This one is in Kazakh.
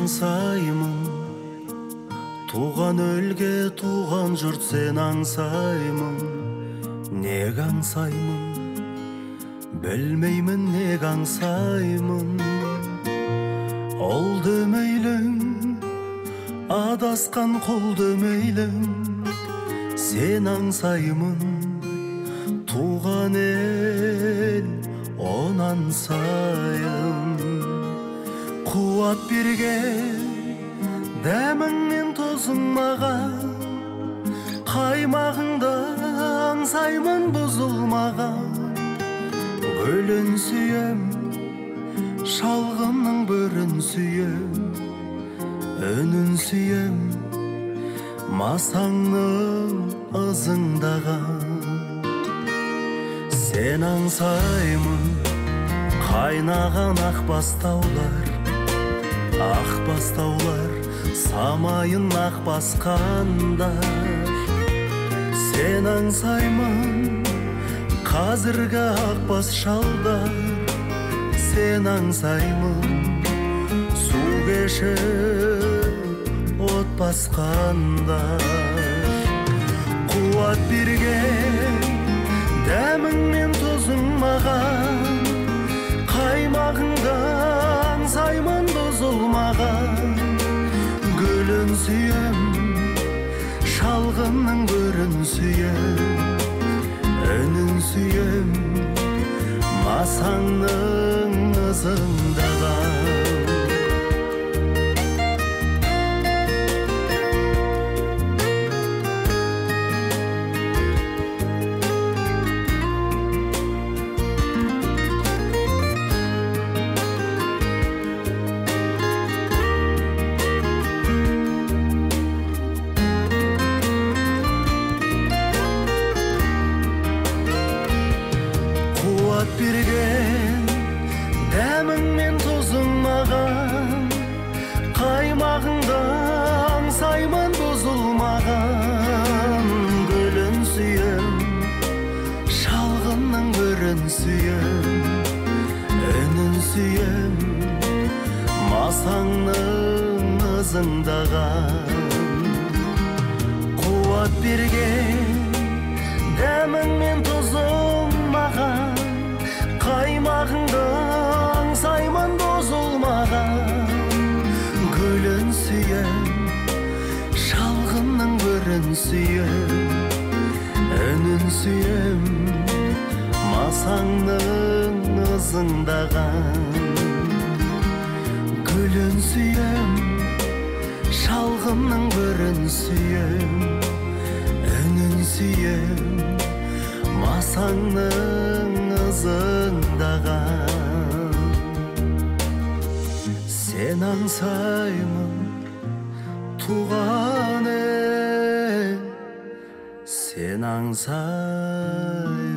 аңсаймын, туған өлге туған жұрт сен аңсаймын. Неге аңсаймын, білмеймін неге аңсаймын. Ол демейлің, адасқан қол демейлің, сен аңсаймын, туған ел онан сайын. Қуат берген дәміңнен тозың маған, қаймағыңда аңсаймын бұзылмаған. Гүлін сүйем, шалғынның бүрін сүйем, үнін сүйем, масаңның ызыңдаған. Сен аңсаймын, қайнаған ақ бастаулар, ақ бастаулар, самайын ақ басқандар. Сен аңсаймын, қазіргі ақ бас шалдар. Сен аңсаймын, су кешіп от басқандар. Қуат берген дәміңмен тозың маған, қаймағыңда аңсаймын бұзылмаған. Гүлін сүйем, шалғынның бүрін сүйем, үнін сүйем, масаңның ызыңдаған. Қуат берген дәміңмен тозың маған, қаймағыңда аңсаймын бұзылмаған. Гүлін сүйем, шалғынның бүрін сүйем, үнін сүйем, масаңның ызыңдаған. Қуат берген дәміңмен тозың маған, қаймағыңда аңсаймын бұзылмаған. Гүлін сүйем, шалғынның бүрін сүйем, үнін сүйем, масаңның ызыңдаған. Гүлін сүйем, шалғынның бүрін сүйем, үнін сүйем, масаңның ызыңдаған. Сен аңсаймын, туған ел, сен аңсаймын.